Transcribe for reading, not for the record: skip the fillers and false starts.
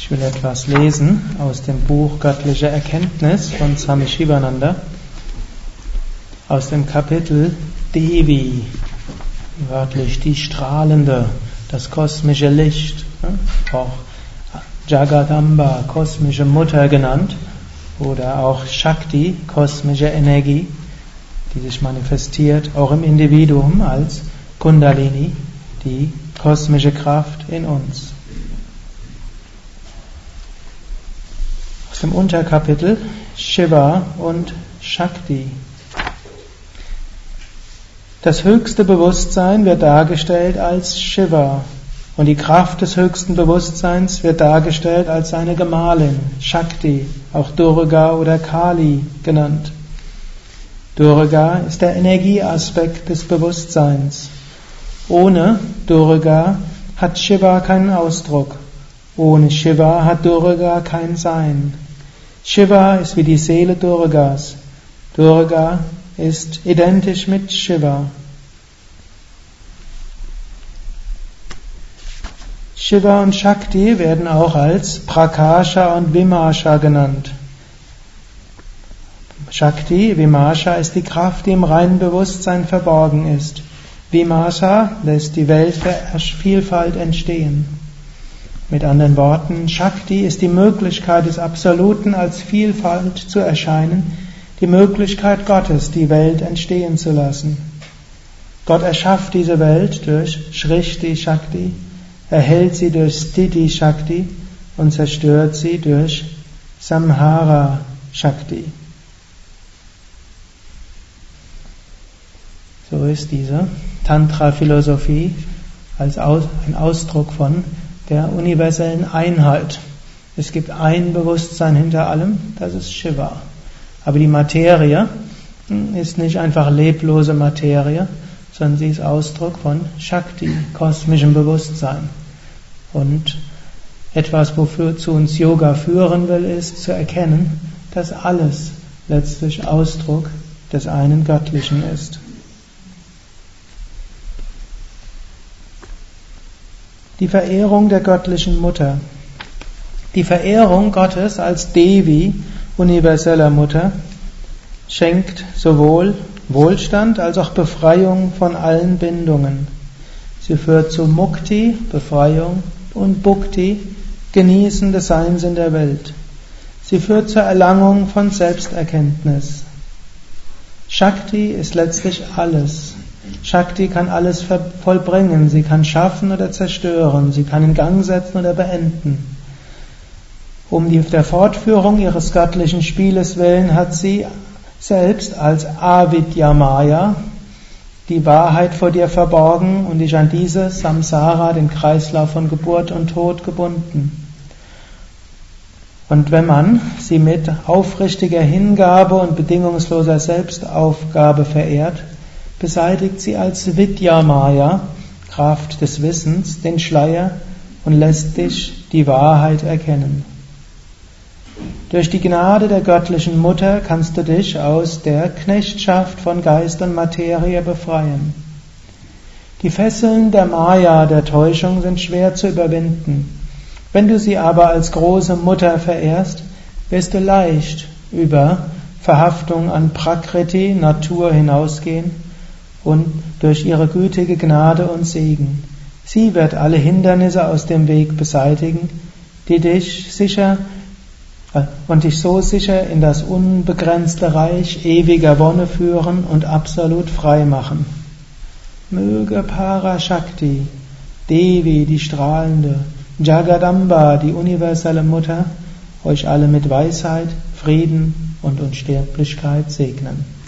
Ich will etwas lesen aus dem Buch Göttliche Erkenntnis von Swami Shivananda, aus dem Kapitel Devi, wörtlich die Strahlende, das kosmische Licht, auch Jagadamba, kosmische Mutter genannt, oder auch Shakti, kosmische Energie, die sich manifestiert auch im Individuum als Kundalini, die kosmische Kraft in uns. Aus dem Unterkapitel Shiva und Shakti. Das höchste Bewusstsein wird dargestellt als Shiva und die Kraft des höchsten Bewusstseins wird dargestellt als seine Gemahlin, Shakti, auch Durga oder Kali genannt. Durga ist der Energieaspekt des Bewusstseins. Ohne Durga hat Shiva keinen Ausdruck. Ohne Shiva hat Durga kein Sein. Shiva ist wie die Seele Durgas. Durga ist identisch mit Shiva. Shiva und Shakti werden auch als Prakasha und Vimarsha genannt. Shakti, Vimarsha, ist die Kraft, die im reinen Bewusstsein verborgen ist. Vimarsha lässt die Welt der Vielfalt entstehen. Mit anderen Worten, Shakti ist die Möglichkeit des Absoluten als Vielfalt zu erscheinen, die Möglichkeit Gottes, die Welt entstehen zu lassen. Gott erschafft diese Welt durch Shrishti Shakti, erhält sie durch Sthiti Shakti und zerstört sie durch Samhara Shakti. So ist diese Tantra-Philosophie als ein Ausdruck von der universellen Einheit. Es gibt ein Bewusstsein hinter allem, das ist Shiva. Aber die Materie ist nicht einfach leblose Materie, sondern sie ist Ausdruck von Shakti, kosmischem Bewusstsein. Und etwas, wofür zu uns Yoga führen will, ist zu erkennen, dass alles letztlich Ausdruck des einen Göttlichen ist. Die Verehrung der göttlichen Mutter. Die Verehrung Gottes als Devi, universeller Mutter, schenkt sowohl Wohlstand als auch Befreiung von allen Bindungen. Sie führt zu Mukti, Befreiung, und Bhukti, Genießen des Seins in der Welt. Sie führt zur Erlangung von Selbsterkenntnis. Shakti ist letztlich alles. Shakti kann alles vollbringen, sie kann schaffen oder zerstören, sie kann in Gang setzen oder beenden. Um der Fortführung ihres göttlichen Spieles willen hat sie selbst als Avidya Maya die Wahrheit vor dir verborgen und dich an diese Samsara, den Kreislauf von Geburt und Tod, gebunden. Und wenn man sie mit aufrichtiger Hingabe und bedingungsloser Selbstaufgabe verehrt, beseitigt sie als Vidya Maya, Kraft des Wissens, den Schleier und lässt dich die Wahrheit erkennen. Durch die Gnade der göttlichen Mutter kannst du dich aus der Knechtschaft von Geist und Materie befreien. Die Fesseln der Maya, der Täuschung, sind schwer zu überwinden. Wenn du sie aber als große Mutter verehrst, wirst du leicht über Verhaftung an Prakriti, Natur, hinausgehen und durch ihre gütige Gnade und Segen. Sie wird alle Hindernisse aus dem Weg beseitigen, die dich so sicher in das unbegrenzte Reich ewiger Wonne führen und absolut frei machen. Möge Parashakti, Devi, die Strahlende, Jagadamba, die universelle Mutter, euch alle mit Weisheit, Frieden und Unsterblichkeit segnen.